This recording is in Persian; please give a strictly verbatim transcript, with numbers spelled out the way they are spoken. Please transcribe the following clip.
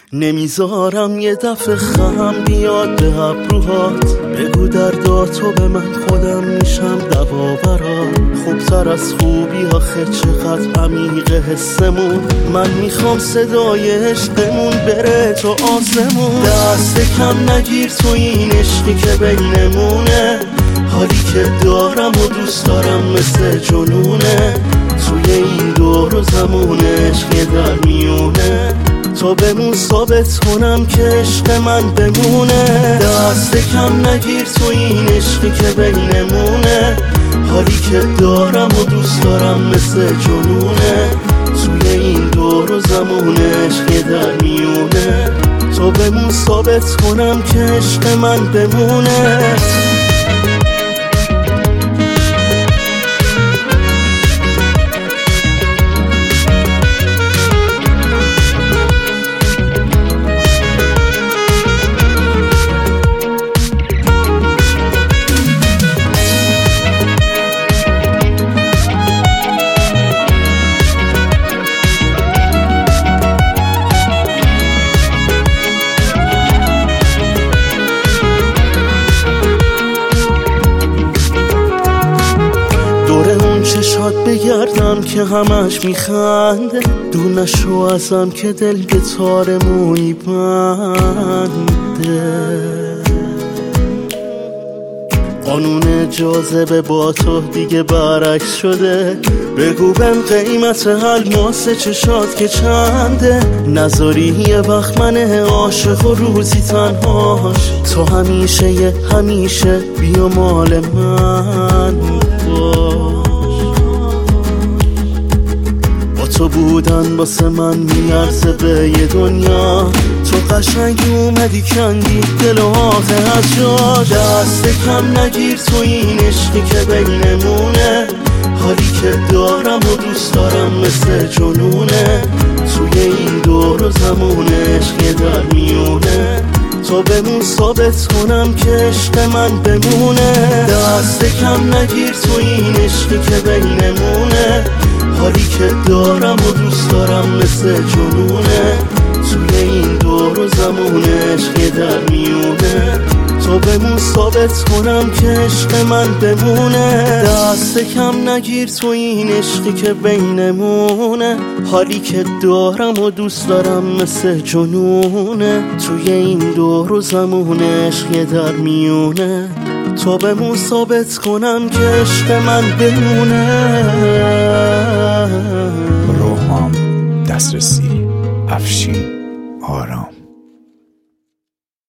نمیذارم یه دفعه خم بیاد به ابروهات. بگو درداتو به من، خودم میشم دوا برات. خوبتر از خوبی آخه چقدر عمیق حسمون. من میخوام صدای عشقمون بره تو آسمون. دست کم نگیر تو این عشقی که بینمونه. حالی که دارم و دوست دارم مثل جنونه. توی این دور و زمان عشق در میونه. تو بمون ثابت کنم که عشق من بمونه. دست کم نگیر تو این عشقی که بینمونه. حالی که دارم و دوست دارم مثل جنونه. توی این دور و زمان عشق در میونه. تو بمون ثابت کنم که عشق من بمونه. چشات بگردم که همش میخنده. دور نشو ازم که دل به تار موی بنده. قانون جاذبه با تو دیگه برعکس شده. بگو بهم قیمت الماس چشات که چنده. نذاری یه وقت من عاشق و روزی تنهاش. تو همیشه یه همیشه بیا مال من باش. تو بودن واسه من میارزه به یه دنیا. تو قشنگی اومدی کندی دل و آخه از جا. دست کم نگیر تو این عشقی که بینمونه. حالی که دارم و دوست دارم مثل جنونه. توی این دور و زمان عشق در میونه. تو بمون ثابت کنم که عشق من بمونه. دست کم نگیر تو این عشقی که بینمونه. حالی که دارم و دوست دارم مثل جنونه. توی این دور و زمان عشق در میونه. تو بمون ثابت کنم که عشق من بمونه. دست کم نگیر تو این عشقی که بینمونه. حالی که دارم و دوست دارم مثل جنونه. توی این دور و زمان عشق در میونه. تو بمون ثابت کنم که عشق من بمونه. روحام دسترسی افشین آرام.